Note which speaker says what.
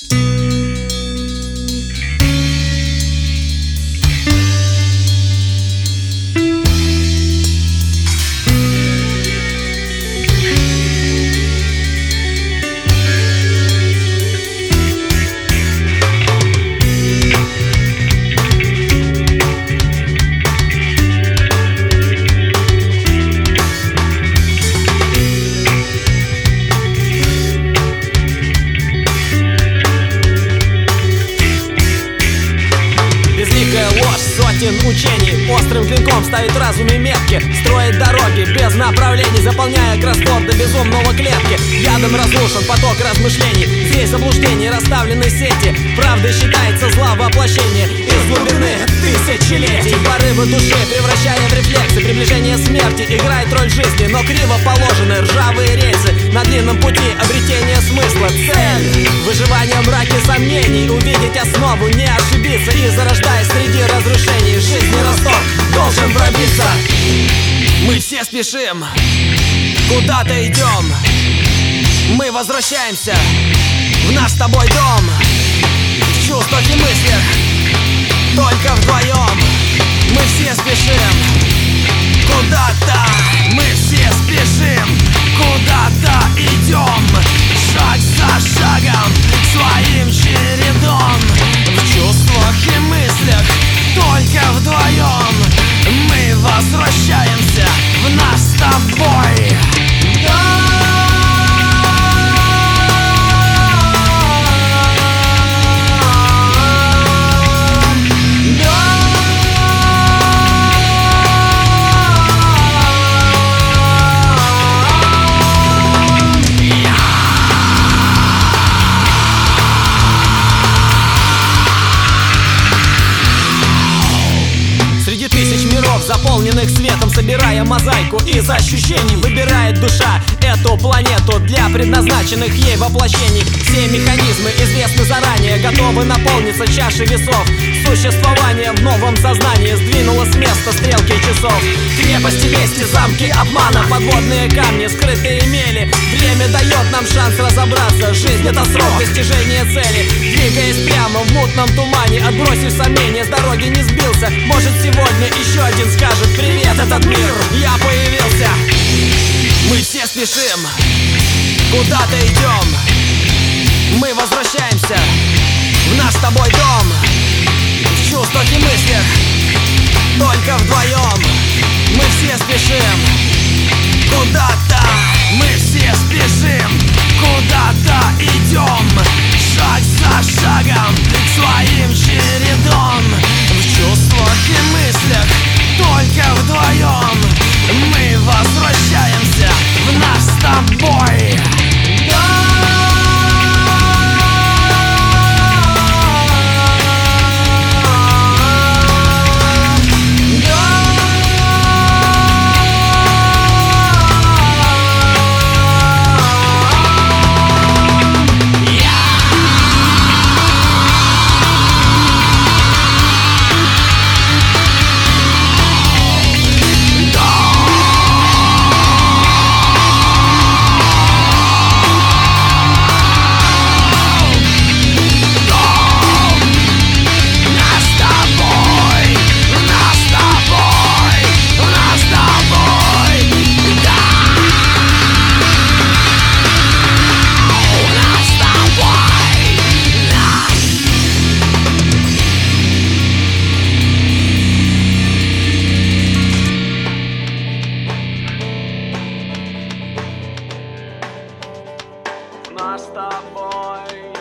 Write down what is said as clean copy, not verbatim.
Speaker 1: Учений острым клинком ставит в разуме метки, строит дороги без направлений, заполняя кроссворд до безумного клетки. Ядом разрушен поток размышлений, здесь заблуждений расставлены сети. Правда считается зла воплощение из глубины тысячелетий. Порывы души, превращая в рефлексы, приближение смерти играет роль жизни, но криво положены ржавые рельсы на длинном пути обретения смысла. Цель — выживание в мраке сомнений, увидеть основу, не ошибиться и зарождаясь среди разрушений. Жизни росток должен пробиться. Мы все спешим, куда-то идем. Мы возвращаемся в наш с тобой дом. В чувствах и мыслях только вдвоем. Мы все спешим куда-то. Мы все спешим куда-то идем. Шаг за шагом, своим чередом. В чувствах и мыслях только вдвоем. Мы возвращаемся в наш с тобой дом. Заполненных светом, собирая мозаику из ощущений, выбирает душа эту планету для предназначенных ей воплощений. Все механизмы известны заранее, готовы наполниться чашей весов. Существование в новом сознании сдвинуло с места стрелки часов. Крепости лести, замки обмана, подводные камни, скрытые мели. Время дает нам шанс разобраться. Жизнь — это срок достижения цели. Двигаясь прямо в мутном тумане, отбросив сомнения, с дороги не сбился. Может, сегодня еще один скажет: привет, этот мир, я появился. Мы все спешим, куда-то идем. Мы возвращаемся в наш с тобой дом. В чувствах и мыслях только вдвоем. Мы все спешим куда-то. Мы все спешим куда-то идем. Шаг за шагом, своим чередом. В чувствах и мыслях только вдвоем. Мы возвращаемся в наш с тобой дом. Нас с тобой.